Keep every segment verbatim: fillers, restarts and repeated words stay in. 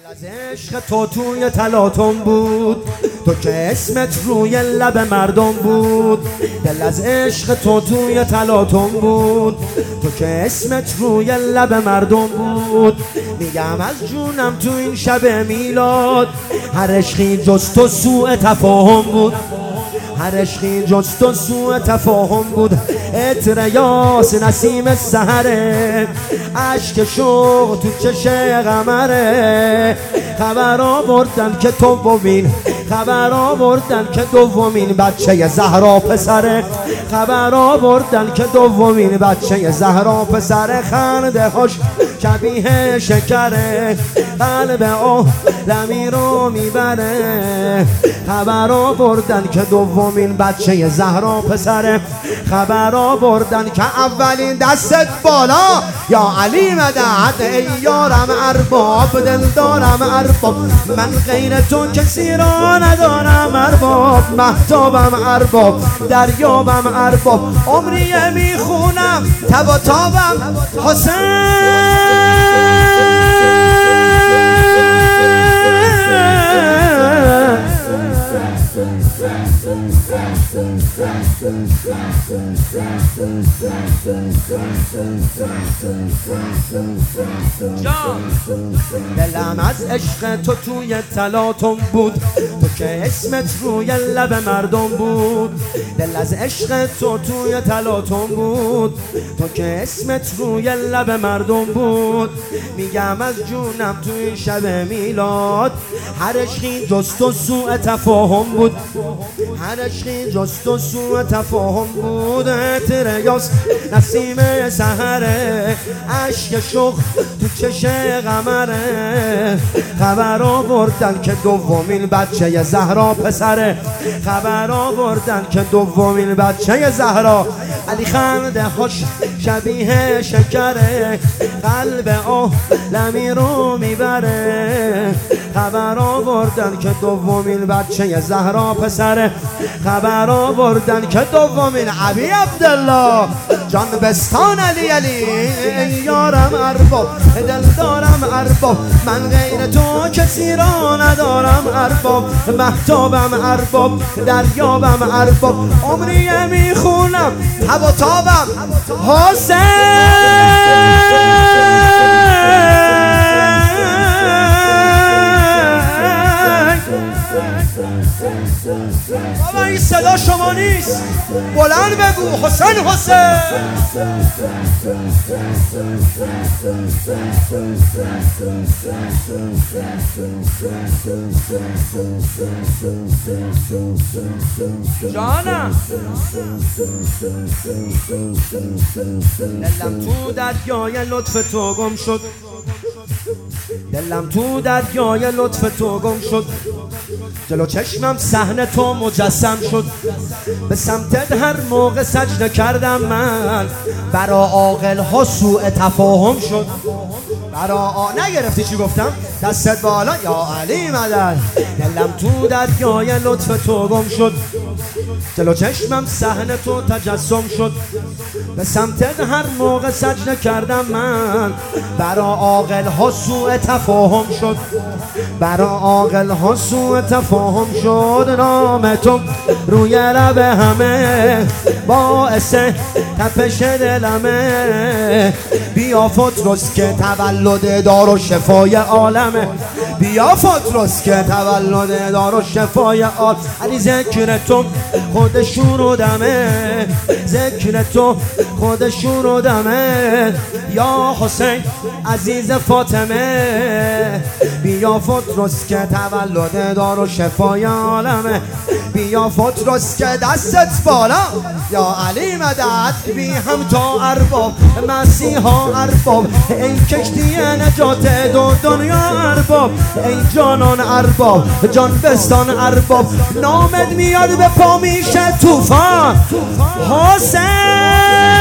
از عشق تو توی تلاطم بود، تو که اسمت روی لب مردم بود. دل از عشق تو توی تلاطم بود، تو که اسمت روی لب مردم بود. میگم از جونم تو این شب میلاد، هر عشقی جز تو سوء تفاهم بود، هر عشقی جز تو سوء تفاهم بود. عطر یاس نسیم سحره، عشق شوق تو چش قمره. خبر آوردن که تو ببین، خبر آوردن که دومین بچه زهرا پسره. خبر آوردن که دومین بچه زهرا پسره. خنده هاش شبیه شکره، قلب عالمی رو میبره. خبر آوردن که دومین بچه زهرا پسره. خبر آوردن که اولین دستت بالا یا علی مدد. ای یارم ارباب، دل دارم ارباب، من غیر تو کسی را ندارم ارباب. مهتابم ارباب، دریابم ارباب، عمریه میخونم تب و تابم حسین. دلم از عشق تو توی تلاطم بود، تو که اسمت روی لب مردم بود. دل از عشق تو توی تلاطم بود، تو که اسمت روی لب مردم بود. میگم از جونم توی شب میلاد، هر عشقی جز تو سوء تفاهم بود، هر عشقی جز تو سوء تفاهم بود. عطر یاس نسیم سحره، عشق شوق تو چش قمره. خبر آوردن که دومین بچه زهرا پسره. خبر آوردن که دومین بچه زهرا. علی خنده هاش شبیه شکره، قلب عالمی رو میبره. خبر آوردن که دومین بچه زهرا پسره. خبر آوردن که دومین عبی عبدالله جان بستان علی علی. یارم ارباب، دل دارم ارباب، من غیر تو کسی را ندارم ارباب. مهتابم ارباب، دریابم ارباب، عمریه میخونم تب و تابم حسین. بابا این صدا شما نیست، بلند بگو حسین حسین. جانم دلم تو دریای لطف تو گم شد، دلم تو دریای لطف تو گم شد. جلو چشمم صحنه تو مجسم شد، به سمتت هر موقع سجده کردم من. برا عاقل ها سوء تفاهم شد. برا آ... نگرفتی چی گفتم؟ دستت بالا یا علی مدد. دلم تو دریای لطف تو گم شد، جلو چشمم صحنه تو تجسم شد. به سمتت هر موقع سجده کردم من. برا عاقل ها سوء تفاهم شد، برا عاقل ها سوء تفاهم شد. نام تو روی لب همه باعث تپش دلمه. بیا فطرس که تولد دار و شفای عالمه. بیا فطرس که تولد دار و شفای عالم. علی ذکر تو خود شورودمه، ذکر تو خود شورودمه. یا حسین عزیز فاطمه، بیا فطرس که تولد دار و شفای عالمه. بیا فطرس که دستت بالا یا علی مدد. بی هم تا ارباب، مسیحا ارباب، ای کشتی نجات دو دنیا ارباب. ای جانان ارباب، جان بستان ارباب، نامت میاد به پا میشه طوفان حسین.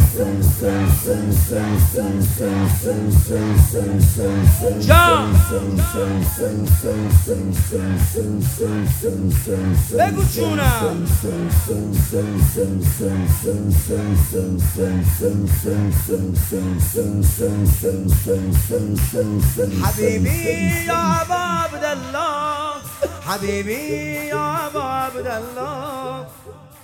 جا بگو چونم حبیبی یا ابا عبدالله حبیبی یا ابا عبدالله